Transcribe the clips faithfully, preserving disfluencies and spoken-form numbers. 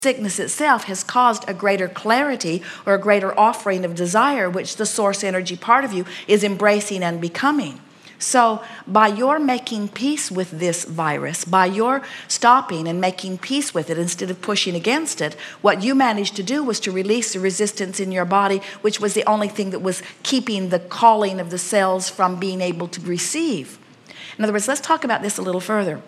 sickness itself has caused a greater clarity or a greater offering of desire, which the source energy part of you is embracing and becoming. So by your making peace with this virus, by your stopping and making peace with it instead of pushing against it, what you managed to do was to release the resistance in your body, which was the only thing that was keeping the calling of the cells from being able to receive. In other words, let's talk about this a little further.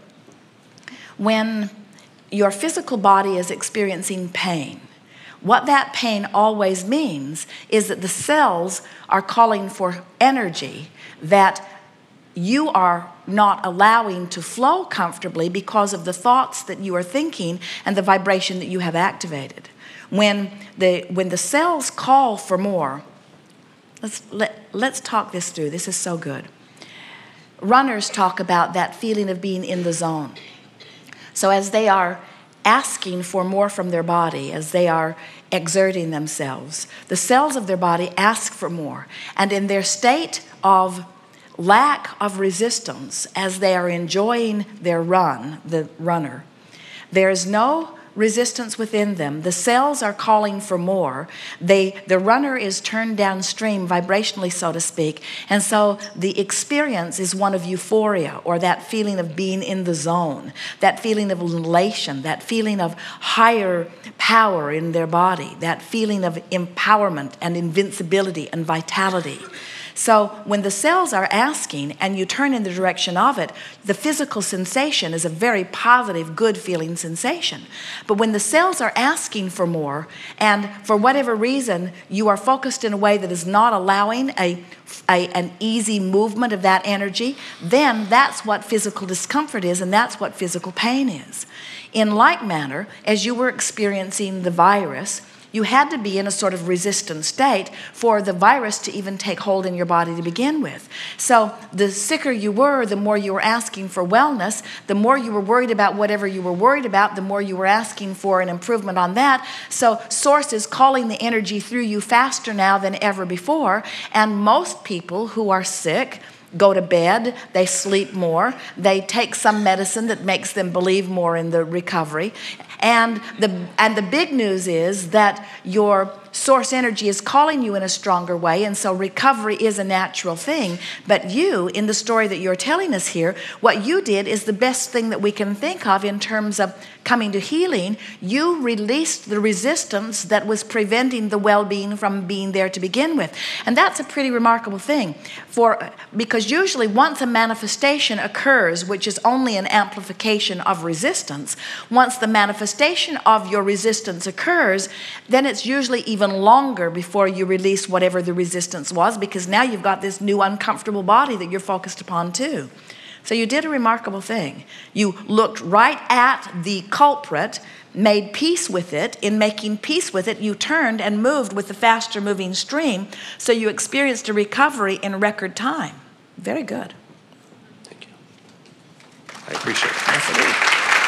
When your physical body is experiencing pain, what that pain always means is that the cells are calling for energy that you are not allowing to flow comfortably because of the thoughts that you are thinking and the vibration that you have activated. When the when the cells call for more, let's let, let's talk this through. This is so good. Runners talk about that feeling of being in the zone. So as they are asking for more from their body, as they are exerting themselves, the cells of their body ask for more. And in their state of lack of resistance, as they are enjoying their run, the runner, there is no resistance within them. The cells are calling for more. They, the runner is turned downstream vibrationally, so to speak. And so the experience is one of euphoria, or that feeling of being in the zone, that feeling of elation, that feeling of higher power in their body, that feeling of empowerment and invincibility and vitality. So when the cells are asking and you turn in the direction of it, the physical sensation is a very positive, good feeling sensation. But when the cells are asking for more, and for whatever reason you are focused in a way that is not allowing a, a an easy movement of that energy, then that's what physical discomfort is, and that's what physical pain is. In like manner, as you were experiencing the virus, you had to be in a sort of resistant state for the virus to even take hold in your body to begin with. So the sicker you were, the more you were asking for wellness, the more you were worried about whatever you were worried about, the more you were asking for an improvement on that. So Source is calling the energy through you faster now than ever before. And most people who are sick go to bed, they sleep more, they take some medicine that makes them believe more in the recovery. And the and the big news is that your source energy is calling you in a stronger way, and so recovery is a natural thing. But you, in the story that you're telling us here, what you did is the best thing that we can think of in terms of coming to healing. You released the resistance that was preventing the well-being from being there to begin with. And that's a pretty remarkable thing, for because usually once a manifestation occurs, which is only an amplification of resistance, once the manifestation of your resistance occurs, then it's usually even longer before you release whatever the resistance was, because now you've got this new uncomfortable body that you're focused upon too. So you did a remarkable thing. You looked right at the culprit, made peace with it. In making peace with it, you turned and moved with the faster moving stream, so you experienced a recovery in record time. Very good. Thank you. I appreciate it. Yes, it is.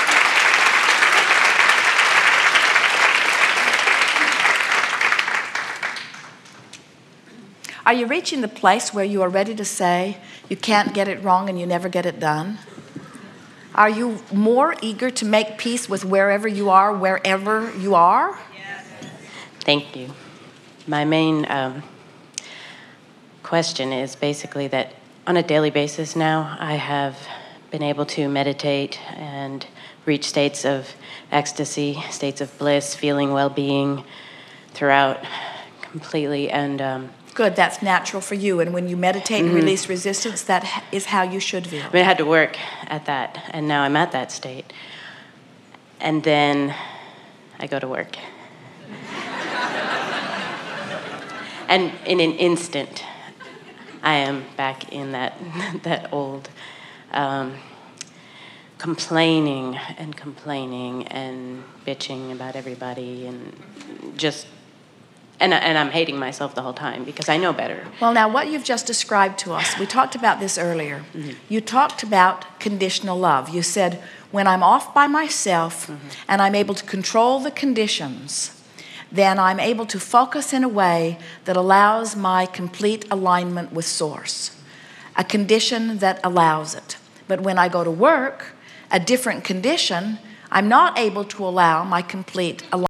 Are you reaching the place where you are ready to say you can't get it wrong and you never get it done? Are you more eager to make peace with wherever you are, wherever you are? Yes. Thank you. My main um, question is basically that on a daily basis now, I have been able to meditate and reach states of ecstasy, states of bliss, feeling well-being throughout completely, and um, good, that's natural for you. And when you meditate and mm-hmm. release resistance, that is how you should feel. I mean, I had to work at that, and now I'm at that state. And then I go to work. And in an instant, I am back in that that old um, complaining and complaining and bitching about everybody, and just And, and I'm hating myself the whole time because I know better. Well, now, what you've just described to us, we talked about this earlier. Mm-hmm. You talked about conditional love. You said, when I'm off by myself mm-hmm. and I'm able to control the conditions, then I'm able to focus in a way that allows my complete alignment with Source, a condition that allows it. But when I go to work, a different condition, I'm not able to allow my complete alignment